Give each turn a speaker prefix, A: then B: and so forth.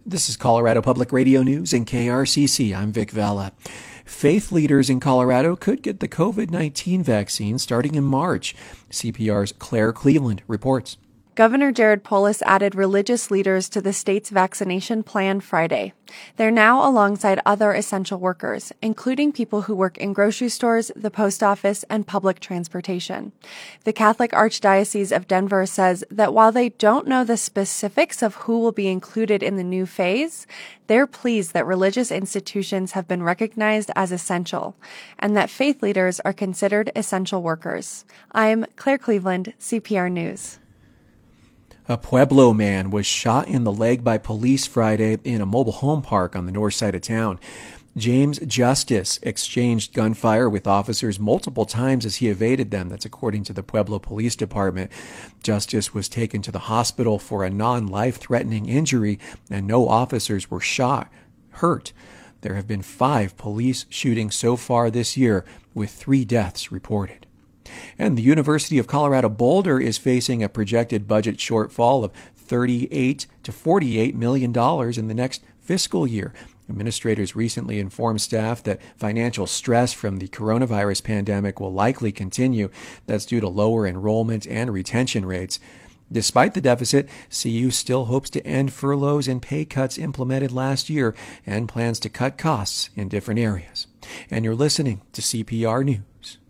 A: This is Colorado Public Radio News and KRCC. I'm Vic Vela. Faith leaders in Colorado could get the COVID-19 vaccine starting in March. CPR's Claire Cleveland reports.
B: Governor Jared Polis added religious leaders to the state's vaccination plan Friday. They're now alongside other essential workers, including people who work in grocery stores, the post office, and public transportation. The Catholic Archdiocese of Denver says that while they don't know the specifics of who will be included in the new phase, they're pleased that religious institutions have been recognized as essential and that faith leaders are considered essential workers. I'm Claire Cleveland, CPR News.
A: A Pueblo man was shot in the leg by police Friday in a mobile home park on the north side of town. James Justice exchanged gunfire with officers multiple times as he evaded them. That's according to the Pueblo Police Department. Justice was taken to the hospital for a non-life-threatening injury, and no officers were hurt. There have been 5 police shootings so far this year, with 3 deaths reported. And the University of Colorado Boulder is facing a projected budget shortfall of $38 to $48 million in the next fiscal year. Administrators recently informed staff that financial stress from the coronavirus pandemic will likely continue. That's due to lower enrollment and retention rates. Despite the deficit, CU still hopes to end furloughs and pay cuts implemented last year and plans to cut costs in different areas. And you're listening to CPR News.